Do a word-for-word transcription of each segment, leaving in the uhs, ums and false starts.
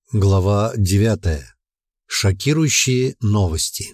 Глава девятая. Шокирующие новости.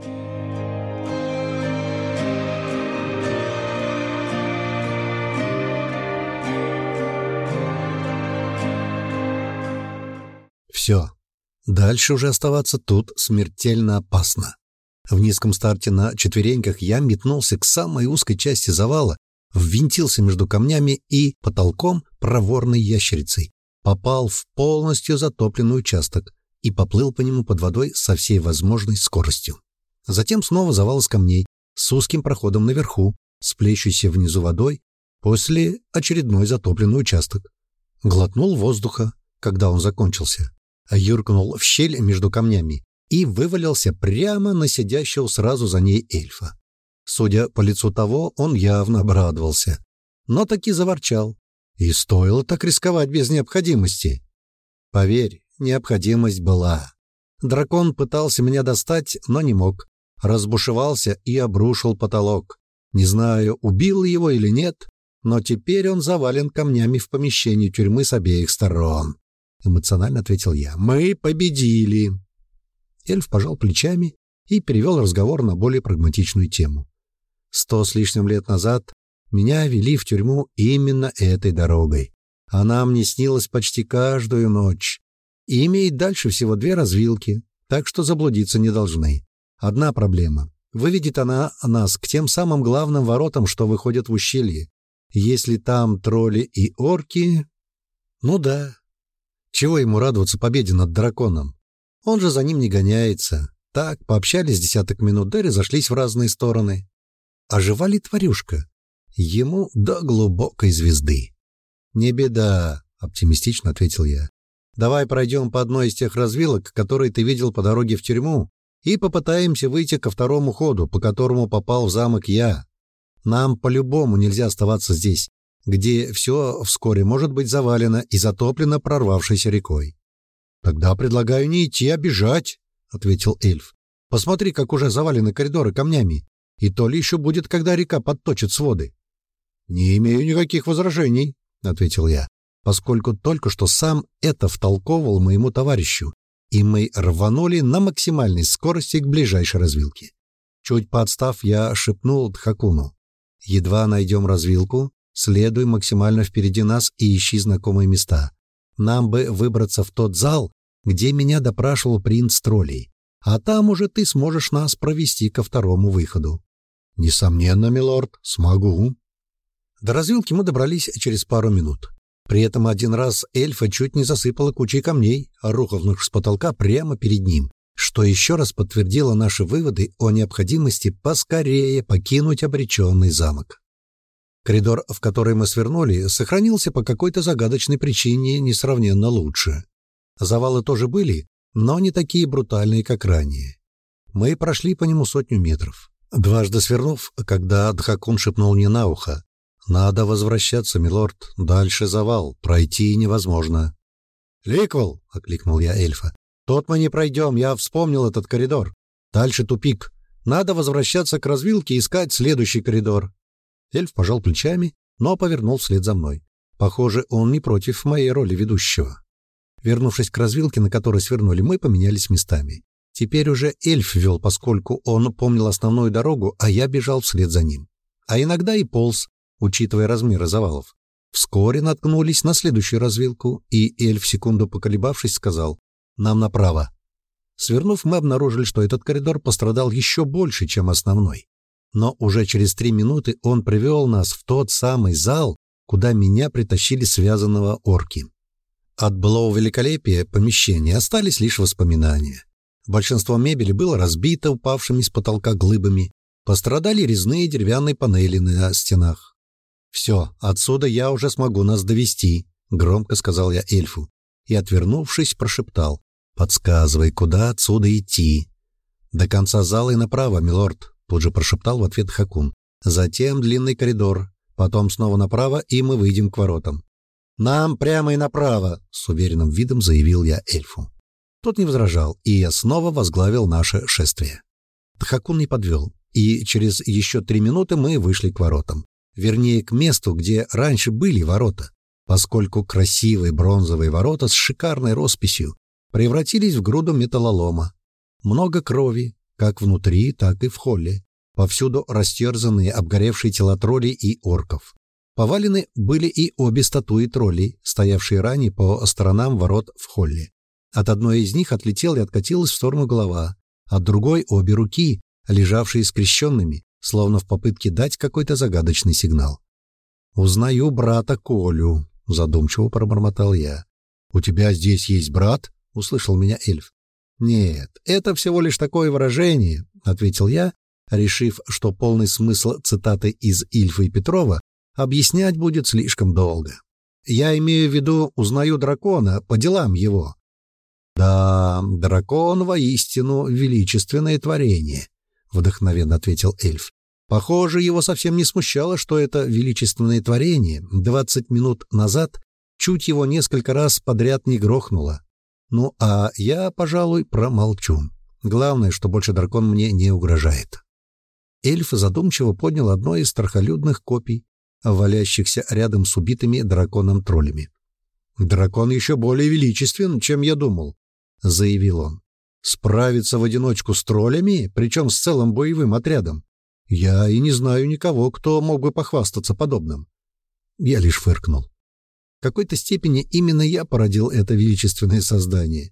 Все. Дальше уже оставаться тут смертельно опасно. В низком старте на четвереньках я метнулся к самой узкой части завала, ввинтился между камнями и потолком проворной ящерицей. Попал в полностью затопленный участок и поплыл по нему под водой со всей возможной скоростью. Затем снова завал из камней с узким проходом наверху, с плещущей внизу водой, после очередной затопленный участок. Глотнул воздуха, когда он закончился, юркнул в щель между камнями и вывалился прямо на сидящего сразу за ней эльфа. Судя по лицу того, он явно обрадовался, но таки заворчал. И стоило так рисковать без необходимости. Поверь, необходимость была. Дракон пытался меня достать, но не мог. Разбушевался и обрушил потолок. Не знаю, убил его или нет, но теперь он завален камнями в помещении тюрьмы с обеих сторон. Эмоционально ответил я. Мы победили. Эльф пожал плечами и перевел разговор на более прагматичную тему. Сто с лишним лет назад меня вели в тюрьму именно этой дорогой. Она мне снилась почти каждую ночь. И имеет дальше всего две развилки, так что заблудиться не должны. Одна проблема. Выведет она нас к тем самым главным воротам, что выходят в ущелье. Если там тролли и орки... Ну да. Чего ему радоваться победе над драконом? Он же за ним не гоняется. Так, пообщались десяток минут, да и разошлись в разные стороны. А жива ли тварюшка? Ему до глубокой звезды. «Не беда», — оптимистично ответил я. «Давай пройдем по одной из тех развилок, которые ты видел по дороге в тюрьму, и попытаемся выйти ко второму ходу, по которому попал в замок я. Нам по-любому нельзя оставаться здесь, где все вскоре может быть завалено и затоплено прорвавшейся рекой». «Тогда предлагаю не идти, а бежать», — ответил эльф. «Посмотри, как уже завалены коридоры камнями, и то ли еще будет, когда река подточит своды». «Не имею никаких возражений», — ответил я, поскольку только что сам это втолковывал моему товарищу, и мы рванули на максимальной скорости к ближайшей развилке. Чуть поотстав, я шепнул Дхакуну. «Едва найдем развилку, следуй максимально впереди нас и ищи знакомые места. Нам бы выбраться в тот зал, где меня допрашивал принц троллей, а там уже ты сможешь нас провести ко второму выходу». «Несомненно, милорд, смогу». До развилки мы добрались через пару минут. При этом один раз эльфа чуть не засыпало кучей камней, рухнувших с потолка прямо перед ним, что еще раз подтвердило наши выводы о необходимости поскорее покинуть обреченный замок. Коридор, в который мы свернули, сохранился по какой-то загадочной причине несравненно лучше. Завалы тоже были, но не такие брутальные, как ранее. Мы прошли по нему сотню метров. Дважды свернув, когда Дхакун шепнул мне на ухо: «Надо возвращаться, милорд. Дальше завал. Пройти невозможно». «Ликвел!» — окликнул я эльфа. «Тот мы не пройдем. Я вспомнил этот коридор. Дальше тупик. Надо возвращаться к развилке и искать следующий коридор». Эльф пожал плечами, но повернул вслед за мной. Похоже, он не против моей роли ведущего. Вернувшись к развилке, на которой свернули, мы поменялись местами. Теперь уже эльф вел, поскольку он помнил основную дорогу, а я бежал вслед за ним. А иногда и полз, учитывая размеры завалов. Вскоре наткнулись на следующую развилку, и эльф, секунду поколебавшись, сказал: «Нам направо». Свернув, мы обнаружили, что этот коридор пострадал еще больше, чем основной. Но уже через три минуты он привел нас в тот самый зал, куда меня притащили связанного орки. От былого великолепия помещения остались лишь воспоминания. Большинство мебели было разбито упавшими с потолка глыбами, пострадали резные деревянные панели на стенах. «Все, отсюда я уже смогу нас довести», — громко сказал я эльфу, и, отвернувшись, прошептал: «Подсказывай, куда отсюда идти». «До конца зала и направо, милорд», — тут же прошептал в ответ Хакун. «Затем длинный коридор, потом снова направо, и мы выйдем к воротам». «Нам прямо и направо», — с уверенным видом заявил я эльфу. Тот не возражал, и я снова возглавил наше шествие. Дхакун не подвел, и через еще три минуты мы вышли к воротам. Вернее, к месту, где раньше были ворота, поскольку красивые бронзовые ворота с шикарной росписью превратились в груду металлолома. Много крови, как внутри, так и в холле. Повсюду растерзанные, обгоревшие тела троллей и орков. Повалены были и обе статуи троллей, стоявшие ранее по сторонам ворот в холле. От одной из них отлетела и откатилась в сторону голова, от другой — обе руки, лежавшие скрещенными, словно в попытке дать какой-то загадочный сигнал. «Узнаю брата Колю», — задумчиво пробормотал я. «У тебя здесь есть брат?» — услышал меня эльф. «Нет, это всего лишь такое выражение», — ответил я, решив, что полный смысл цитаты из Ильфа и Петрова объяснять будет слишком долго. «Я имею в виду, узнаю дракона по делам его». «Да, дракон воистину величественное творение», — вдохновенно ответил эльф. Похоже, его совсем не смущало, что это величественное творение двадцать минут назад чуть его несколько раз подряд не грохнуло. Ну, а я, пожалуй, промолчу. Главное, что больше дракон мне не угрожает. Эльф задумчиво поднял одно из страхолюдных копий, валящихся рядом с убитыми драконом-троллями. «Дракон еще более величествен, чем я думал», — заявил он. «Справиться в одиночку с троллями, причем с целым боевым отрядом. Я и не знаю никого, кто мог бы похвастаться подобным». Я лишь фыркнул. В какой-то степени именно я породил это величественное создание.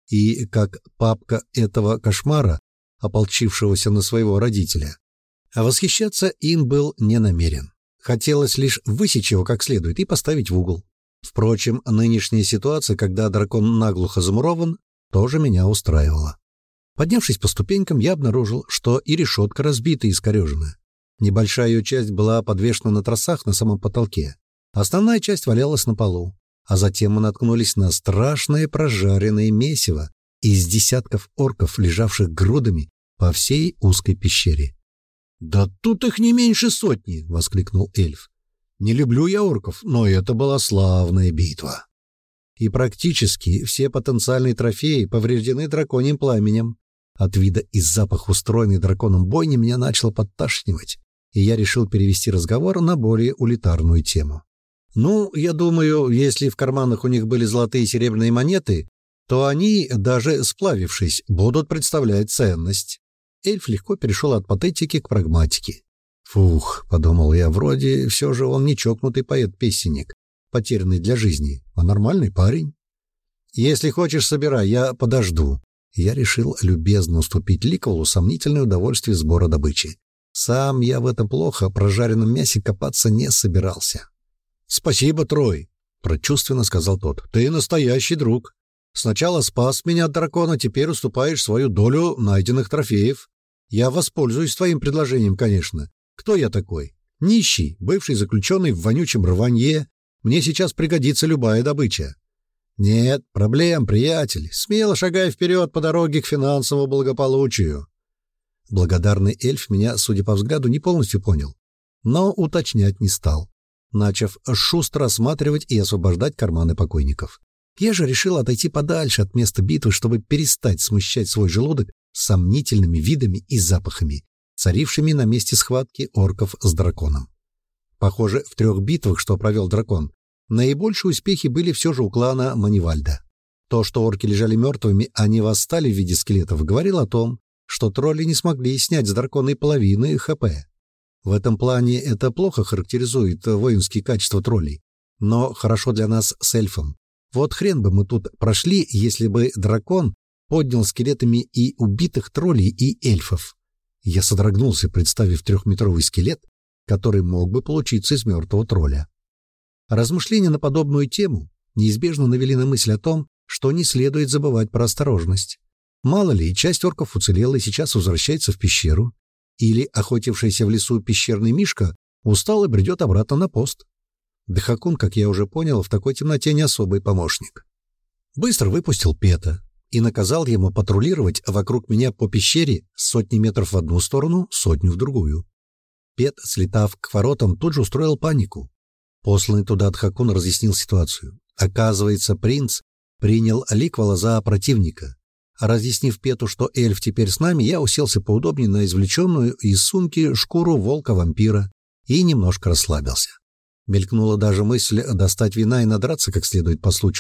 И как папка этого кошмара, ополчившегося на своего родителя. А восхищаться им был не намерен. Хотелось лишь высечь его как следует и поставить в угол. Впрочем, нынешняя ситуация, когда дракон наглухо замурован, тоже меня устраивала. Поднявшись по ступенькам, я обнаружил, что и решетка разбита и искорежена. Небольшая ее часть была подвешена на тросах на самом потолке. Основная часть валялась на полу. А затем мы наткнулись на страшное прожаренное месиво из десятков орков, лежавших грудами по всей узкой пещере. «Да тут их не меньше сотни!» — воскликнул эльф. «Не люблю я орков, но это была славная битва». И практически все потенциальные трофеи повреждены драконьим пламенем. От вида и запаха устроенной драконом бойни меня начало подташнивать, и я решил перевести разговор на более улитарную тему. «Ну, я думаю, если в карманах у них были золотые и серебряные монеты, то они, даже сплавившись, будут представлять ценность». Эльф легко перешел от патетики к прагматике. «Фух», — подумал я, — «вроде все же он не чокнутый поэт-песенник, потерянный для жизни, а нормальный парень». «Если хочешь, собирай, я подожду». Я решил любезно уступить Ликовалу сомнительное удовольствие сбора добычи. Сам я в этом плохо прожаренном мясе копаться не собирался. «Спасибо, Трой», — прочувственно сказал тот. «Ты настоящий друг. Сначала спас меня от дракона, теперь уступаешь свою долю найденных трофеев. Я воспользуюсь твоим предложением, конечно. Кто я такой? Нищий, бывший заключенный в вонючем рванье. Мне сейчас пригодится любая добыча». «Нет проблем, приятель. Смело шагай вперед по дороге к финансовому благополучию». Благодарный эльф меня, судя по взгляду, не полностью понял, но уточнять не стал, начав шустро осматривать и освобождать карманы покойников. Я же решил отойти подальше от места битвы, чтобы перестать смущать свой желудок сомнительными видами и запахами, царившими на месте схватки орков с драконом. Похоже, в трех битвах, что провел дракон, наибольшие успехи были все же у клана Манивальда. То, что орки лежали мертвыми, а не восстали в виде скелетов, говорило о том, что тролли не смогли снять с дракона и половины ХП. В этом плане это плохо характеризует воинские качества троллей, но хорошо для нас с эльфом. Вот хрен бы мы тут прошли, если бы дракон поднял скелетами и убитых троллей, и эльфов. Я содрогнулся, представив трехметровый скелет, который мог бы получиться из мертвого тролля. Размышления на подобную тему неизбежно навели на мысль о том, что не следует забывать про осторожность. Мало ли, часть орков уцелела и сейчас возвращается в пещеру, или охотившийся в лесу пещерный мишка устал и бредет обратно на пост. Дхакун, как я уже понял, в такой темноте не особый помощник. Быстро выпустил Пета и наказал ему патрулировать вокруг меня по пещере сотни метров в одну сторону, сотню в другую. Пет, слетав к воротам, тут же устроил панику. Посланный туда Дхакун разъяснил ситуацию. Оказывается, принц принял Ликвала за противника. А разъяснив Пету, что эльф теперь с нами, я уселся поудобнее на извлеченную из сумки шкуру волка-вампира и немножко расслабился. Мелькнула даже мысль достать вина и надраться как следует по случаю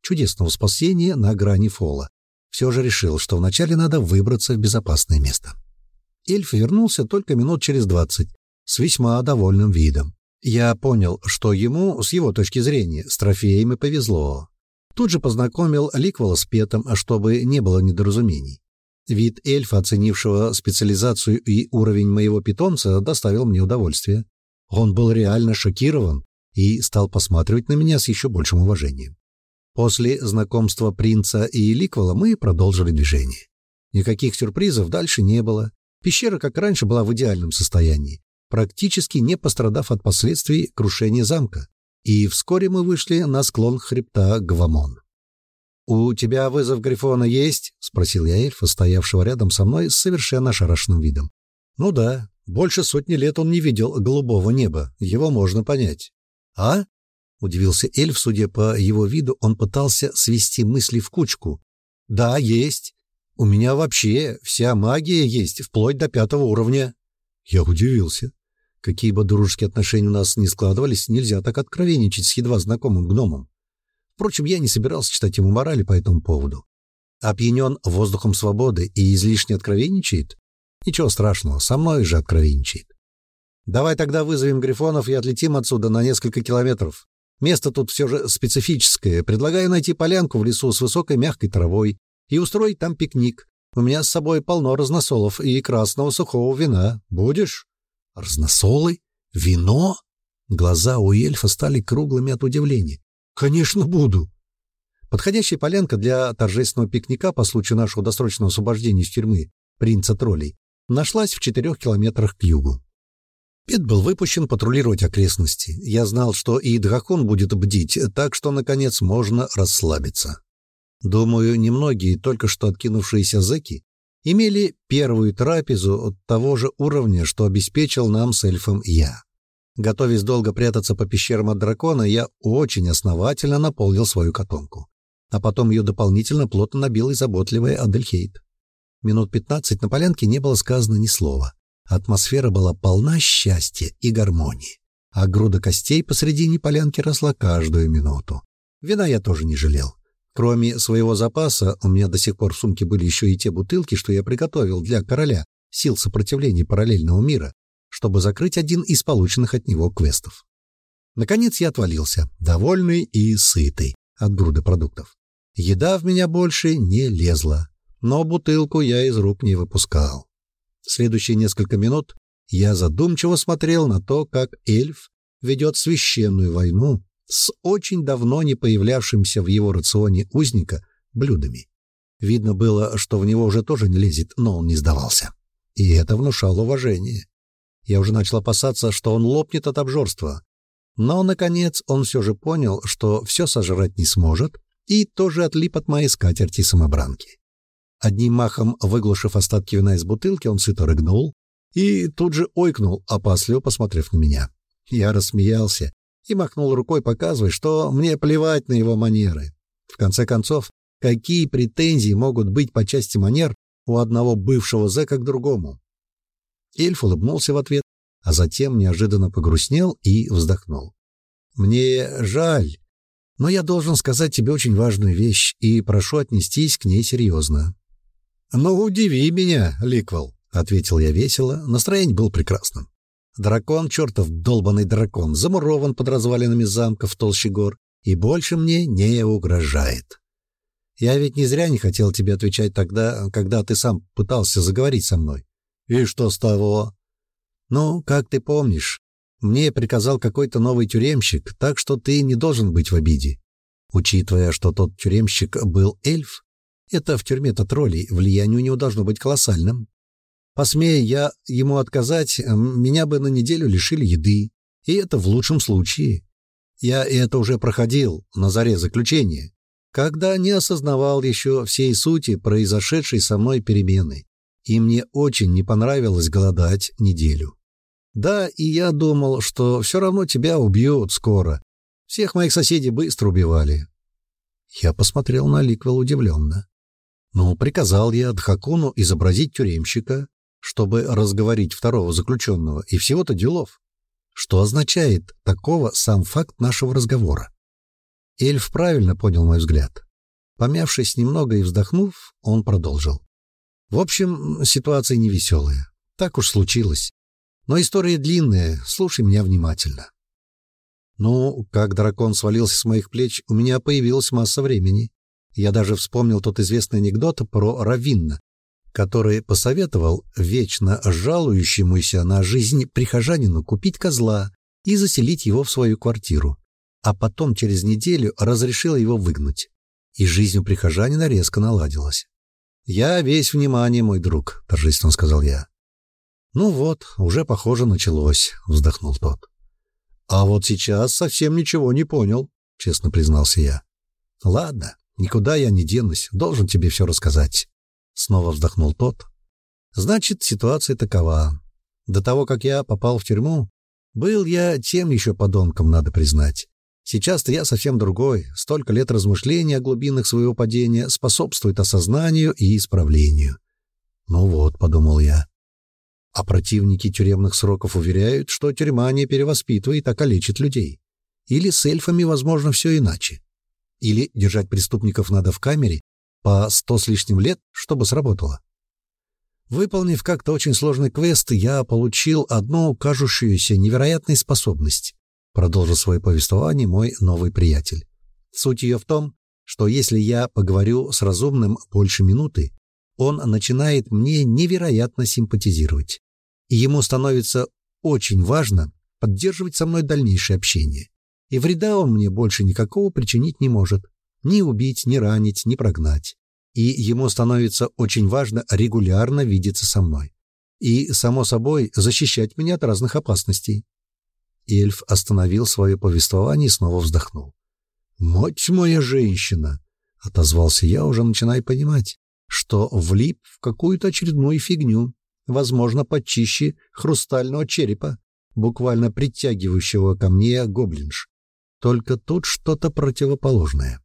чудесного спасения на грани фола, все же решил, что вначале надо выбраться в безопасное место. Эльф вернулся только минут через двадцать, с весьма довольным видом. Я понял, что ему, с его точки зрения, с трофеями повезло. Тут же познакомил Ликвела с Петом, чтобы не было недоразумений. Вид эльфа, оценившего специализацию и уровень моего питомца, доставил мне удовольствие. Он был реально шокирован и стал посматривать на меня с еще большим уважением. После знакомства принца и Ликвела мы продолжили движение. Никаких сюрпризов дальше не было. Пещера, как раньше, была в идеальном состоянии, практически не пострадав от последствий крушения замка. И вскоре мы вышли на склон хребта Гвамон. «У тебя вызов Грифона есть?» — спросил я эльфа, стоявшего рядом со мной с совершенно ошарашенным видом. «Ну да, больше сотни лет он не видел голубого неба, его можно понять». «А?» — удивился эльф, судя по его виду, он пытался свести мысли в кучку. «Да, есть. У меня вообще вся магия есть, вплоть до пятого уровня». Я удивился. Какие бы дружеские отношения у нас ни складывались, нельзя так откровенничать с едва знакомым гномом. Впрочем, я не собирался читать ему морали по этому поводу. Опьянен воздухом свободы и излишне откровенничает? Ничего страшного, со мной же откровенничает. Давай тогда вызовем грифонов и отлетим отсюда на несколько километров. Место тут все же специфическое. Предлагаю найти полянку в лесу с высокой мягкой травой и устроить там пикник. У меня с собой полно разносолов и красного сухого вина. Будешь? Разносолы? Вино? Глаза у эльфа стали круглыми от удивления. «Конечно, буду!» Подходящая полянка для торжественного пикника по случаю нашего досрочного освобождения из тюрьмы принца троллей нашлась в четырех километрах к югу. Пет был выпущен патрулировать окрестности. Я знал, что и дракон будет бдить, так что, наконец, можно расслабиться. Думаю, немногие только что откинувшиеся зэки имели первую трапезу от того же уровня, что обеспечил нам с эльфом я. Готовясь долго прятаться по пещерам от дракона, я очень основательно наполнил свою котомку. А потом ее дополнительно плотно набил и заботливая Адельхейд. Минут пятнадцать на полянке не было сказано ни слова. Атмосфера была полна счастья и гармонии. А груда костей посредине полянки росла каждую минуту. Вина я тоже не жалел. Кроме своего запаса, у меня до сих пор в сумке были еще и те бутылки, что я приготовил для короля сил сопротивления параллельного мира, чтобы закрыть один из полученных от него квестов. Наконец я отвалился, довольный и сытый от груды продуктов. Еда в меня больше не лезла, но бутылку я из рук не выпускал. Следующие несколько минут я задумчиво смотрел на то, как эльф ведет священную войну с очень давно не появлявшимся в его рационе узника блюдами. Видно было, что в него уже тоже не лезет, но он не сдавался. И это внушало уважение. Я уже начал опасаться, что он лопнет от обжорства. Но, наконец, он все же понял, что все сожрать не сможет, и тоже отлип от моей скатерти-самобранки. Одним махом выглушив остатки вина из бутылки, он сыто рыгнул и тут же ойкнул, опасливо посмотрев на меня. Я рассмеялся и махнул рукой, показывая, что мне плевать на его манеры. В конце концов, какие претензии могут быть по части манер у одного бывшего зэка к другому? Эльф улыбнулся в ответ, а затем неожиданно погрустнел и вздохнул. «Мне жаль, но я должен сказать тебе очень важную вещь и прошу отнестись к ней серьезно». «Ну, удиви меня, Ликвел», — ответил я весело, настроение было прекрасным. Дракон, чертов долбаный дракон, замурован под развалинами замка в толще гор и больше мне не угрожает. Я ведь не зря не хотел тебе отвечать тогда, когда ты сам пытался заговорить со мной. И что с того? Ну, как ты помнишь, мне приказал какой-то новый тюремщик, так что ты не должен быть в обиде. Учитывая, что тот тюремщик был эльф, это в тюрьме-то троллей влияние у него должно быть колоссальным. Посмея я ему отказать, меня бы на неделю лишили еды, и это в лучшем случае. Я это уже проходил на заре заключения, когда не осознавал еще всей сути произошедшей со мной перемены, и мне очень не понравилось голодать неделю. Да, и я думал, что все равно тебя убьют скоро. Всех моих соседей быстро убивали. Я посмотрел на Ликвел удивленно. Ну, приказал я Дхакуну изобразить тюремщика, чтобы разговорить второго заключенного, и всего-то делов. Что означает такого сам факт нашего разговора? Эльф правильно понял мой взгляд. Помявшись немного и вздохнув, он продолжил. В общем, ситуация невеселая. Так уж случилось. Но история длинная, слушай меня внимательно. Ну, как дракон свалился с моих плеч, у меня появилась масса времени. Я даже вспомнил тот известный анекдот про Равинна, который посоветовал вечно жалующемуся на жизнь прихожанину купить козла и заселить его в свою квартиру, а потом через неделю разрешил его выгнать. И жизнь у прихожанина резко наладилась. «Я весь внимание, мой друг», — торжественно сказал я. «Ну вот, уже, похоже, началось», — вздохнул тот. «А вот сейчас совсем ничего не понял», — честно признался я. «Ладно, никуда я не денусь, должен тебе все рассказать», — снова вздохнул тот. «Значит, ситуация такова. До того, как я попал в тюрьму, был я тем еще подонком, надо признать. Сейчас-то я совсем другой. Столько лет размышлений о глубинах своего падения способствует осознанию и исправлению». «Ну вот», — подумал я. А противники тюремных сроков уверяют, что тюрьма не перевоспитывает, а калечит людей. Или с эльфами, возможно, все иначе. Или держать преступников надо в камере по сто с лишним лет, чтобы сработало. Выполнив как-то очень сложный квест, я получил одну кажущуюся невероятной способность, продолжил свое повествование мой новый приятель. Суть ее в том, что если я поговорю с разумным больше минуты, он начинает мне невероятно симпатизировать. И ему становится очень важно поддерживать со мной дальнейшее общение. И вреда он мне больше никакого причинить не может. Ни убить, ни ранить, ни прогнать. И ему становится очень важно регулярно видеться со мной. И, само собой, защищать меня от разных опасностей. Эльф остановил свое повествование и снова вздохнул. «Мать моя женщина!» — отозвался я, уже начиная понимать, что влип в какую-то очередную фигню, возможно, почище хрустального черепа, буквально притягивающего ко мне гоблинш. Только тут что-то противоположное.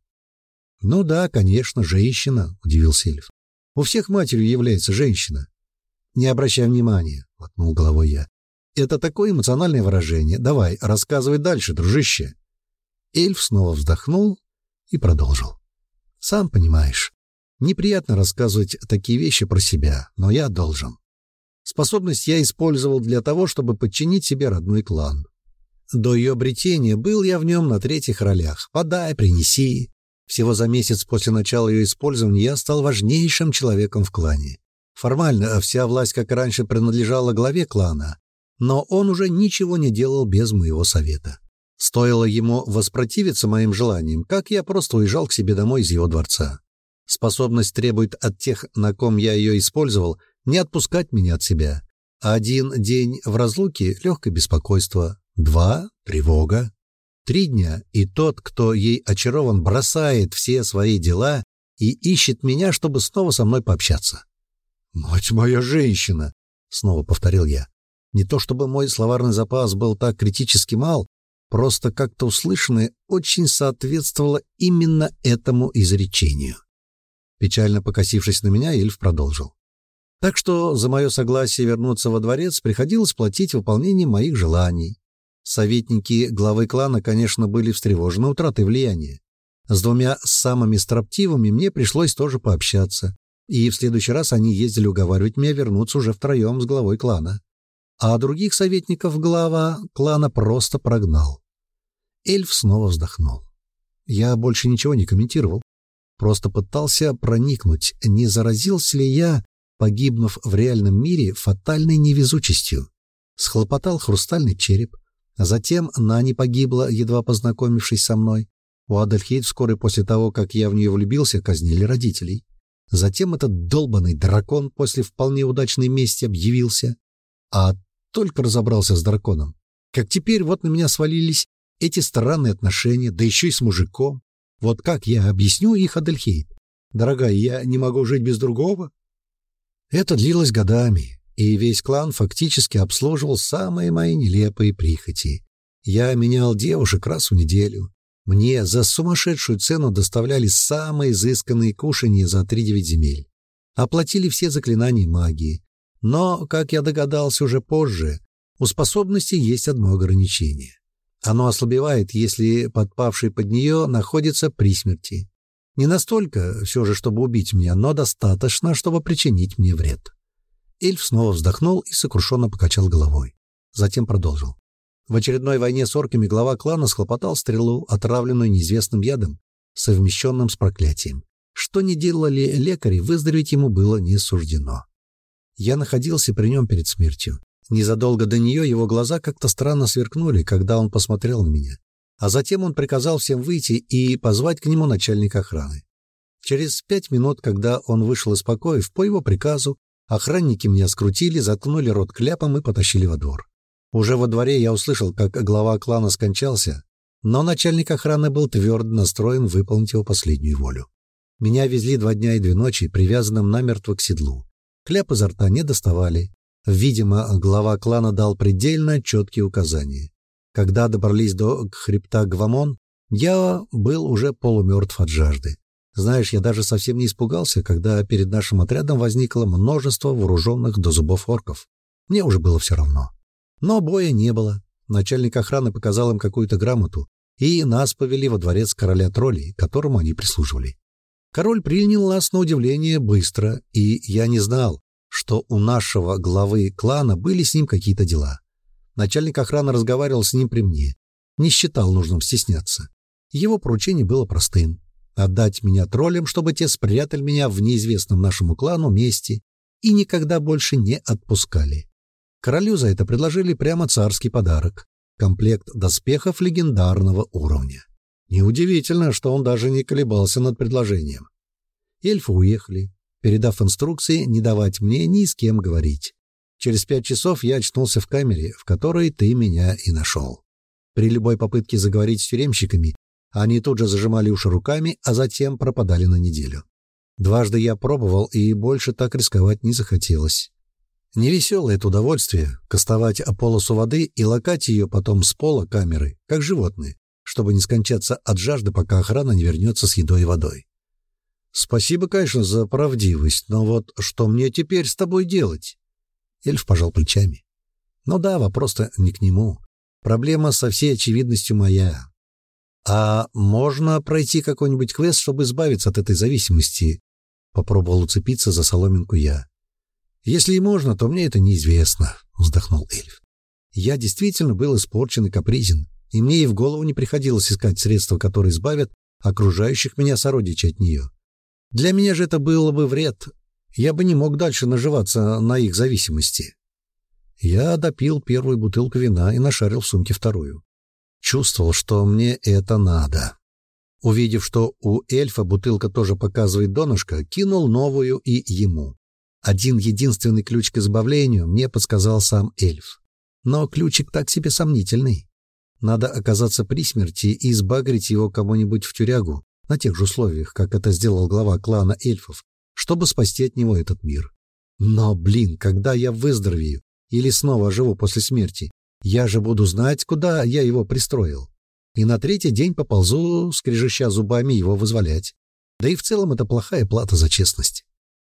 «Ну да, конечно, женщина», — удивился эльф. «У всех матерью является женщина». «Не обращай внимания», — мотнул головой я. «Это такое эмоциональное выражение. Давай, рассказывай дальше, дружище». Эльф снова вздохнул и продолжил. «Сам понимаешь, неприятно рассказывать такие вещи про себя, но я должен. Способность я использовал для того, чтобы подчинить себе родной клан. До ее обретения был я в нем на третьих ролях. Подай, принеси. Всего за месяц после начала ее использования я стал важнейшим человеком в клане. Формально вся власть, как и раньше, принадлежала главе клана, но он уже ничего не делал без моего совета. Стоило ему воспротивиться моим желаниям, как я просто уезжал к себе домой из его дворца. Способность требует от тех, на ком я ее использовал, не отпускать меня от себя. Один день в разлуке — легкое беспокойство. Два — тревога. Три дня — и тот, кто ей очарован, бросает все свои дела и ищет меня, чтобы снова со мной пообщаться. «Мать моя женщина!» — снова повторил я. Не то чтобы мой словарный запас был так критически мал, просто как-то услышанное очень соответствовало именно этому изречению. Печально покосившись на меня, эльф продолжил. Так что за мое согласие вернуться во дворец приходилось платить выполнением моих желаний. Советники главы клана, конечно, были встревожены утратой влияния. С двумя самыми строптивыми мне пришлось тоже пообщаться, и в следующий раз они ездили уговаривать меня вернуться уже втроем с главой клана. А других советников глава клана просто прогнал. Эльф снова вздохнул. Я больше ничего не комментировал, просто пытался проникнуть, не заразился ли я, погибнув в реальном мире фатальной невезучестью. Схлопотал хрустальный череп, а затем Нани погибла, едва познакомившись со мной. У Адельхейд вскоре после того, как я в нее влюбился, казнили родителей. Затем этот долбанный дракон после вполне удачной мести объявился. А только разобрался с драконом, как теперь вот на меня свалились эти странные отношения, да еще и с мужиком. Вот как я объясню их Адельхейд? Дорогая, я не могу жить без другого. Это длилось годами, и весь клан фактически обслуживал самые мои нелепые прихоти. Я менял девушек раз в неделю. Мне за сумасшедшую цену доставляли самые изысканные кушанья за три девять земель. Оплатили все заклинания магии. Но, как я догадался уже позже, у способностей есть одно ограничение. Оно ослабевает, если подпавший под нее находится при смерти. Не настолько, все же, чтобы убить меня, но достаточно, чтобы причинить мне вред». Эльф снова вздохнул и сокрушенно покачал головой. Затем продолжил. В очередной войне с орками глава клана схлопотал стрелу, отравленную неизвестным ядом, совмещенным с проклятием. Что ни делали лекари, выздороветь ему было не суждено. Я находился при нем перед смертью. Незадолго до нее его глаза как-то странно сверкнули, когда он посмотрел на меня. А затем он приказал всем выйти и позвать к нему начальника охраны. Через пять минут, когда он вышел из покоев, по его приказу, охранники меня скрутили, заткнули рот кляпом и потащили во двор. Уже во дворе я услышал, как глава клана скончался, но начальник охраны был твердо настроен выполнить его последнюю волю. Меня везли два дня и две ночи, привязанным намертво к седлу. Кляп изо рта не доставали. Видимо, глава клана дал предельно четкие указания. Когда добрались до хребта Гвамон, я был уже полумертв от жажды. Знаешь, я даже совсем не испугался, когда перед нашим отрядом возникло множество вооруженных до зубов орков. Мне уже было все равно. Но боя не было. Начальник охраны показал им какую-то грамоту, и нас повели во дворец короля троллей, которому они прислуживали. Король принял нас на удивление быстро, и я не знал, что у нашего главы клана были с ним какие-то дела. Начальник охраны разговаривал с ним при мне, не считал нужным стесняться. Его поручение было простым — отдать меня троллям, чтобы те спрятали меня в неизвестном нашему клану месте и никогда больше не отпускали. Королю за это предложили прямо царский подарок — комплект доспехов легендарного уровня. Неудивительно, что он даже не колебался над предложением. Эльфы уехали, передав инструкции не давать мне ни с кем говорить. Через пять часов я очнулся в камере, в которой ты меня и нашел. При любой попытке заговорить с тюремщиками они тут же зажимали уши руками, а затем пропадали на неделю. Дважды я пробовал, и больше так рисковать не захотелось. Невеселое это удовольствие — кастовать о полосу воды и лакать ее потом с пола камеры, как животные, чтобы не скончаться от жажды, пока охрана не вернется с едой и водой. Спасибо, конечно, за правдивость, но вот что мне теперь с тобой делать? Эльф пожал плечами. Ну да, вопрос-то не к нему. Проблема со всей очевидностью моя. А можно пройти какой-нибудь квест, чтобы избавиться от этой зависимости? Попробовал уцепиться за соломинку я. Если и можно, то мне это неизвестно, вздохнул эльф. Я действительно был испорчен и капризен, и мне и в голову не приходилось искать средства, которые избавят окружающих меня сородичей от нее. Для меня же это было бы вред. Я бы не мог дальше наживаться на их зависимости. Я допил первую бутылку вина и нашарил в сумке вторую. Чувствовал, что мне это надо. Увидев, что у эльфа бутылка тоже показывает донышко, кинул новую и ему. Один единственный ключ к избавлению мне подсказал сам эльф. Но ключик так себе сомнительный. Надо оказаться при смерти и сбагрить его кому-нибудь в тюрягу, на тех же условиях, как это сделал глава клана эльфов, чтобы спасти от него этот мир. Но, блин, когда я выздоровею или снова оживу после смерти, я же буду знать, куда я его пристроил. И на третий день поползу, скрежеща зубами, его вызволять. Да и в целом это плохая плата за честность.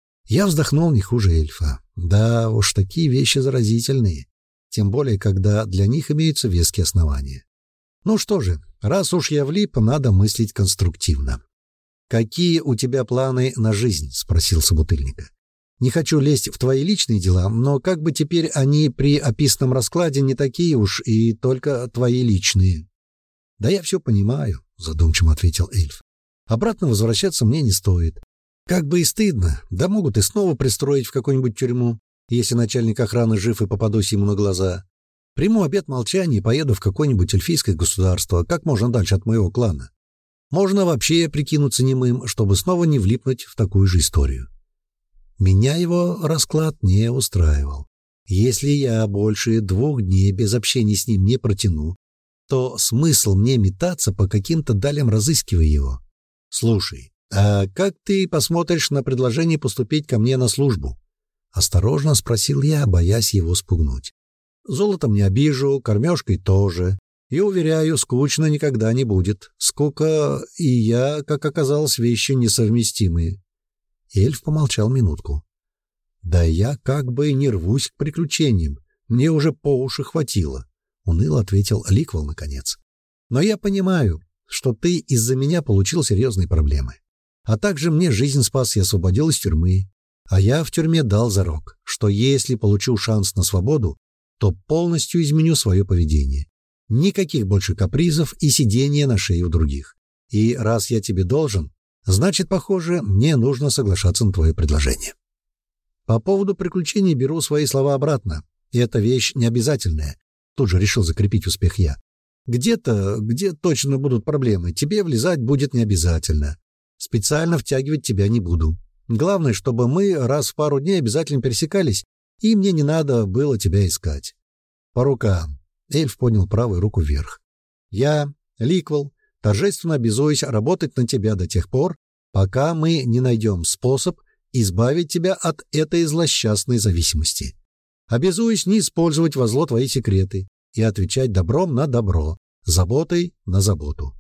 Я вздохнул не хуже эльфа. Да уж, такие вещи заразительные. Тем более, когда для них имеются веские основания. Ну что же, раз уж я влип, надо мыслить конструктивно. «Какие у тебя планы на жизнь?» — спросил собутыльника. «Не хочу лезть в твои личные дела, но как бы теперь они при описанном раскладе не такие уж и только твои личные». «Да я все понимаю», — задумчиво ответил эльф. «Обратно возвращаться мне не стоит. Как бы и стыдно, да могут и снова пристроить в какую-нибудь тюрьму, если начальник охраны жив и попадусь ему на глаза. Приму обет молчания и поеду в какое-нибудь эльфийское государство, как можно дальше от моего клана. Можно вообще прикинуться немым, чтобы снова не влипнуть в такую же историю». Меня его расклад не устраивал. Если я больше двух дней без общения с ним не протяну, то смысл мне метаться по каким-то далям, разыскивая его? «Слушай, а как ты посмотришь на предложение поступить ко мне на службу?» — осторожно спросил я, боясь его спугнуть. «Золотом не обижу, кормежкой тоже. И, уверяю, скучно никогда не будет. Скука и я, как оказалось, вещи несовместимые». Эльф помолчал минутку. «Да я как бы не рвусь к приключениям. Мне уже по уши хватило», — уныло ответил Ликвел наконец. Но я понимаю, что ты из-за меня получил серьезные проблемы. А также мне жизнь спас и освободил из тюрьмы. А я в тюрьме дал зарок, что если получу шанс на свободу, то полностью изменю свое поведение. Никаких больше капризов и сидения на шее у других. И раз я тебе должен, значит, похоже, мне нужно соглашаться на твое предложение. По поводу приключений беру свои слова обратно. И эта вещь необязательная. Тут же решил закрепить успех я. Где-то, где точно будут проблемы, тебе влезать будет не обязательно. Специально втягивать тебя не буду. Главное, чтобы мы раз в пару дней обязательно пересекались, и мне не надо было тебя искать. По рукам. Эльф поднял правую руку вверх. Я, Ликвел, торжественно обязуюсь работать на тебя до тех пор, пока мы не найдем способ избавить тебя от этой злосчастной зависимости. Обязуюсь не использовать во зло твои секреты и отвечать добром на добро, заботой на заботу.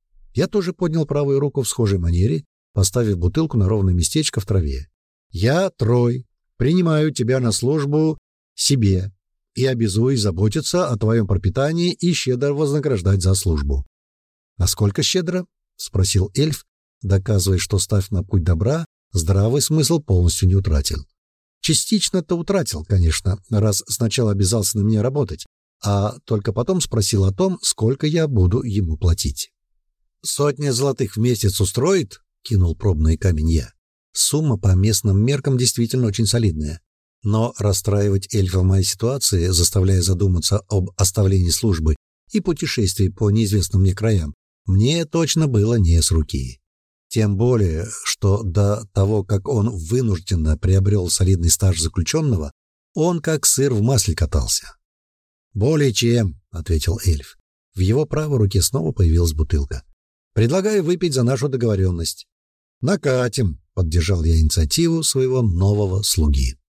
Я тоже поднял правую руку в схожей манере, поставив бутылку на ровное местечко в траве. Я, Трой, принимаю тебя на службу себе и обязуюсь заботиться о твоем пропитании и щедро вознаграждать за службу. — Насколько щедро? — спросил эльф, доказывая, что, став на путь добра, здравый смысл полностью не утратил. Частично-то утратил, конечно, раз сначала обязался на меня работать, а только потом спросил о том, сколько я буду ему платить. «Сотня золотых в месяц устроит?» — кинул пробный камень я. Сумма по местным меркам действительно очень солидная. Но расстраивать эльфа в моей ситуации, заставляя задуматься об оставлении службы и путешествий по неизвестным мне краям, мне точно было не с руки. Тем более, что до того, как он вынужденно приобрел солидный стаж заключенного, он как сыр в масле катался. «Более чем», — ответил эльф. В его правой руке снова появилась бутылка. «Предлагаю выпить за нашу договоренность». «Накатим», — поддержал я инициативу своего нового слуги.